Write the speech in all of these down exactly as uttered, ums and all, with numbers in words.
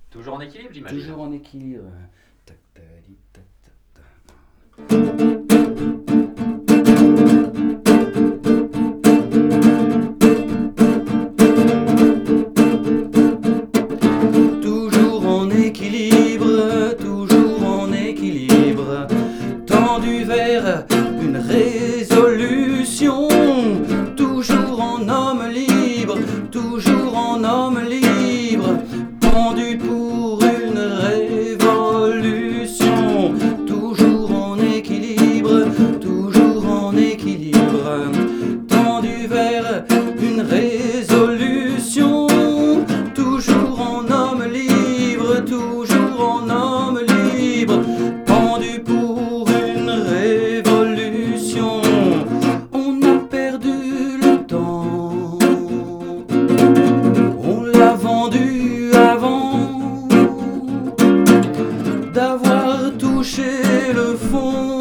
Toujours en équilibre, j'imagine. Toujours en équilibre. Tac, tac, tac, tac, tac. Toujours en équilibre, toujours en équilibre, tendu vers une résolution, toujours en homme libre, toujours en homme libre, pendu pour une révolution, toujours en équilibre, toujours en équilibre, tendu vers une résolution, toujours en homme libre, toujours en homme libre, pendu pour une révolution. On a perdu le temps, on l'a vendu avant d'avoir touché le fond,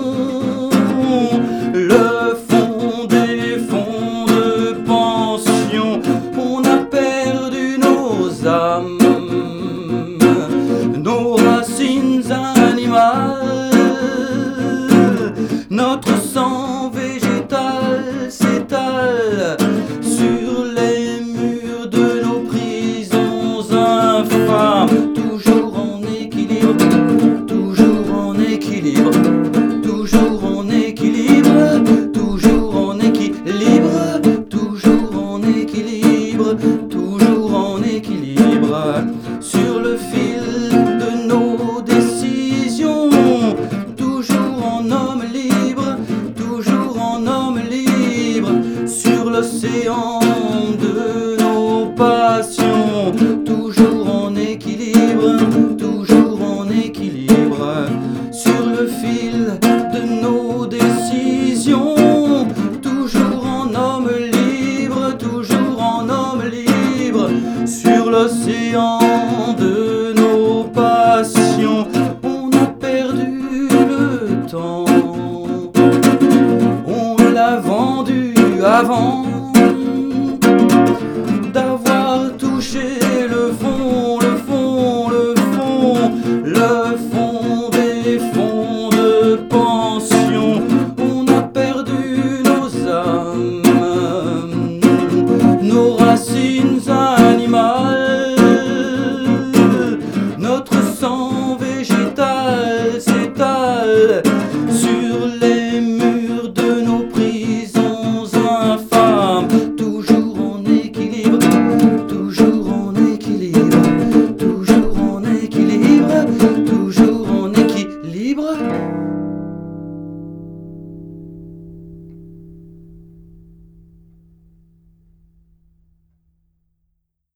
le fond des fonds de pension. On a perdu nos âmes, nos racines animales, notre sang végétal s'étale sur les murs de nos prisons infâmes. Toujours en équilibre, toujours en équilibre, toujours en équilibre, toujours en équilibre, toujours en équilibre, toujours en équilibre, sur le fil de nos décisions, toujours en homme libre, toujours en homme libre, sur l'océan de nos passions, toujours en équilibre, toujours en équilibre, sur le fil de nos décisions, toujours en homme libre, toujours en homme libre, sur l'océan de nos passions. On a perdu le temps, on l'a vendu avant